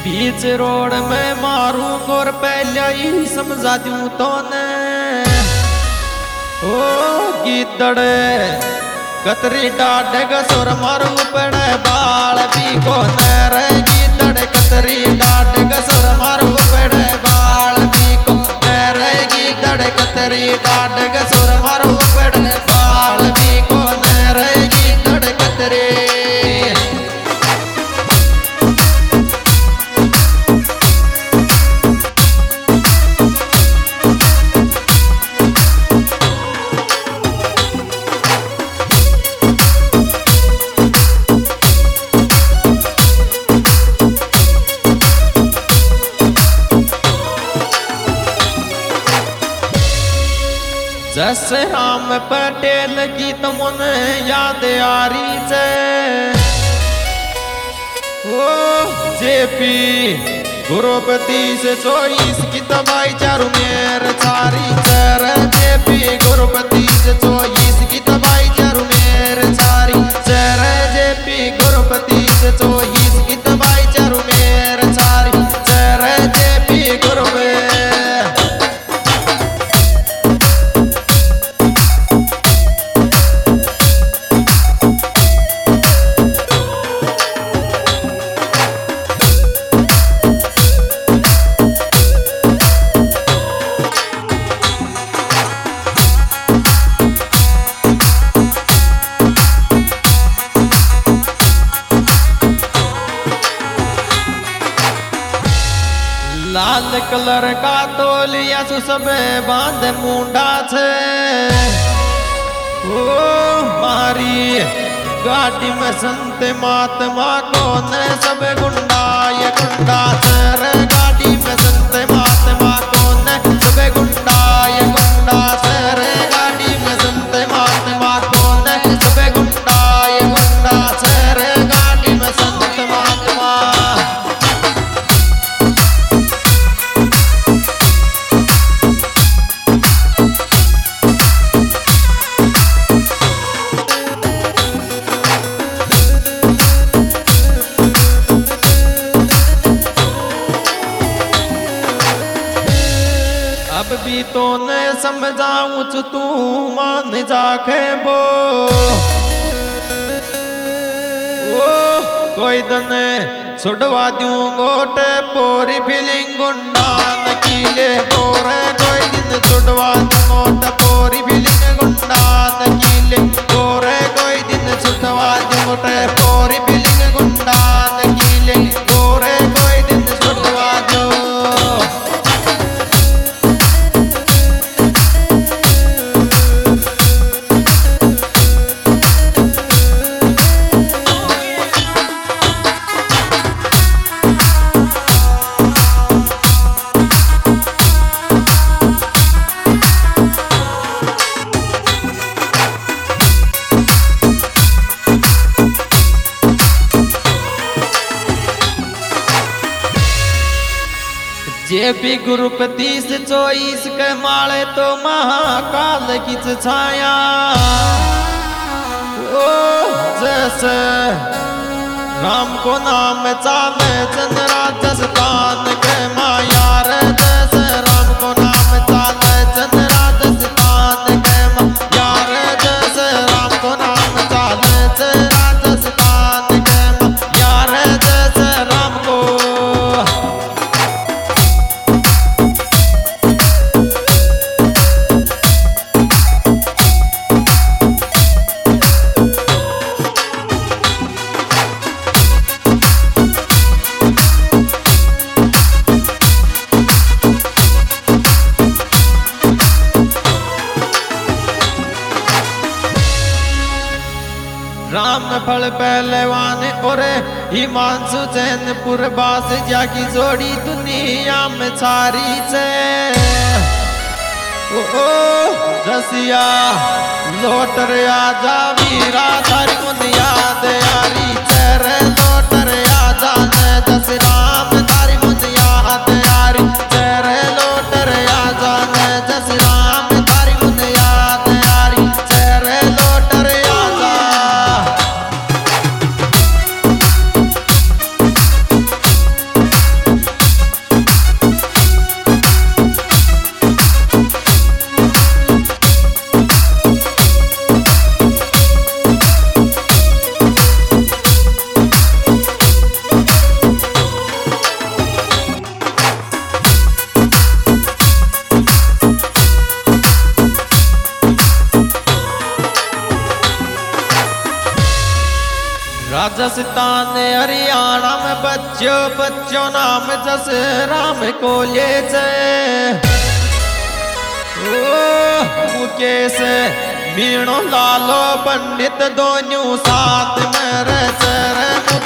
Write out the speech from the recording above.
बीच road में मारू और पहले ही समझा दूं तो ने ओ गीदड़ कतरी डाडग सुर मारू पड़े बाल भी को रे गीदड़ कतरी डाडग सुर मारू पड़े बाल भी को रे गीदड़ कतरी डाडग सुर मारू पड़े बाल भी को रे गीदड़ कतरी। जैसे राम पटेल की तुमने याद आ रही है ओ जेपी गुरुपति से 24 की तबाई चारू मेर चारी चर जेपी गुरुपति से 24 की तबाई चारू मेर चारी चर जेपी गुरुपति से 24 की तबाई चारू मेर चारी चर जेपी गुरुपति। लाल कलर का तोलिया सु सब बांध मुंडा छे ओ मारी गाड़ी में संत महात्मा को ने सब गुंडा ये गुंडा रे गाड़ी में संत महात्मा को ने सब गुंडा ये गुंडा रे गाड़ी में संत महात्मा को ने सब गुंडा ये गुंडा रे गाड़ी में संत महात्मा। अब भी तो न समझाऊं तू मान जाके वो कोई दन छुड़वा दूं गोटे पोरी फीलिंग गुंडा नकीले गोरे कोई दिन छुड़वा दूं गोटे पोरी फीलिंग गुंडा नकीले गोरे कोई दिन छुड़वा दूं गोटे पोरी फीलिंग गुंडा नकीले गोरे कोई दिन छुड़वा दूं। जेपी गुरुपति से 24 के माले तो महाकाल की छाया ओ जैसे राम को नाम चाले चंद्रा दस्तान के माया रे जैसे राम को नाम चाले चंद्रा दस्तान के माया रे जैसे राम को नाम चाले चंद्रा दस्तान के माया रे जैसे राम को। राम फल पहलवान और हिमांशु चैनपुर बास जाकी जोड़ी दुनिया में छारी से ओ जसिया लोटर आजा वीरा थारी मुन याद यारी चेरे लोटर आजा ने जस राम थारी मुन याद यारी चेरे लोटर आजा ने जस राम थारी मुन याद यारी चेरे लोटर आजा। राजस्थान हरियाणा में बच्चों नाम जस राम को ले मुकेश मीणो लालो पंडित दोनों साथ में रच